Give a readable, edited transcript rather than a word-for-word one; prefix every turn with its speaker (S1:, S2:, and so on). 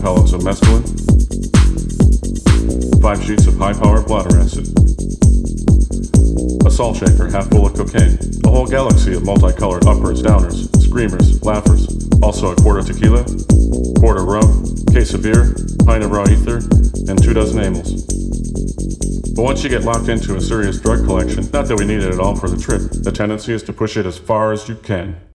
S1: pellets of mescaline, 5 sheets of high-powered bladder acid, a salt shaker half full of cocaine, a whole galaxy of multicolored uppers, downers, screamers, laughers, also a quart of tequila, quart of rum, case of beer, pint of raw ether, and 24 amyls. But once you get locked into a serious drug collection, not that we need it at all for the trip, the tendency is to push it as far as you can.